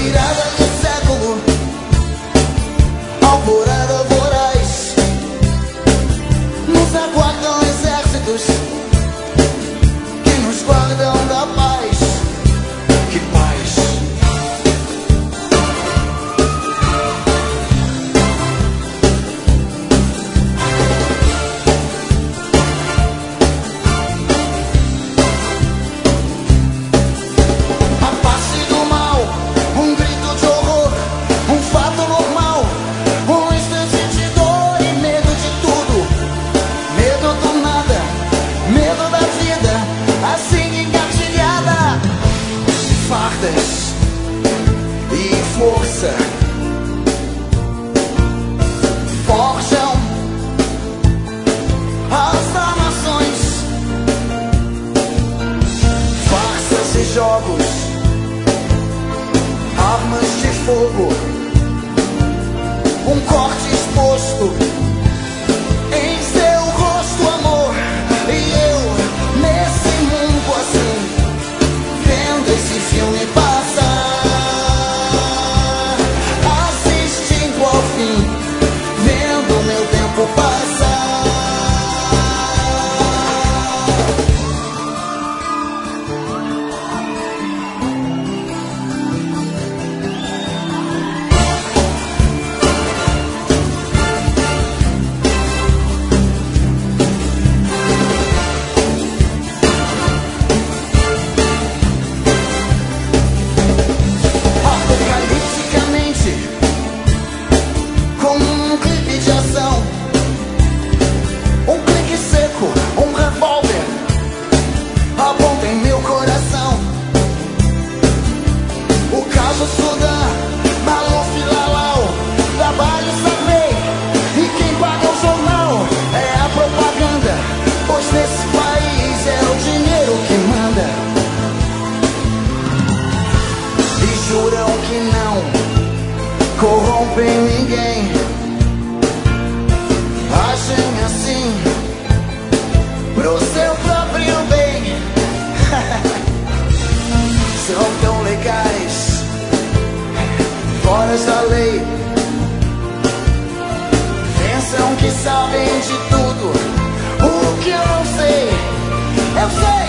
virada de século, alvorada voraz, nos aguardam exércitos que nos guardam da paz. Que paz! A face do mal, um grito de horror, um fato normal, um instante de dor e medo de tudo, medo do nada, medo da vida, assim engatilhada. Fardas e força forjam as nações, farsas e jogos, armas de fogo, um corte exposto em seu rosto, amor. E eu nesse mundo assim, vendo esse filme passar, assistindo ao fim, vendo meu tempo passar. Apocalipticamente, como um clipe de ação, um clique seco, um revólver aponta em meu coração. O caso Sudã, Maluf Lalau, trabalho saber, e quem paga o jornal é a propaganda, pois nesse país é o dinheiro que manda. E juram que não corrompem ninguém, agem assim pro seu próprio bem. São tão legais, fora da lei, pensam que sabem de tudo. O que eu não sei, eu sei.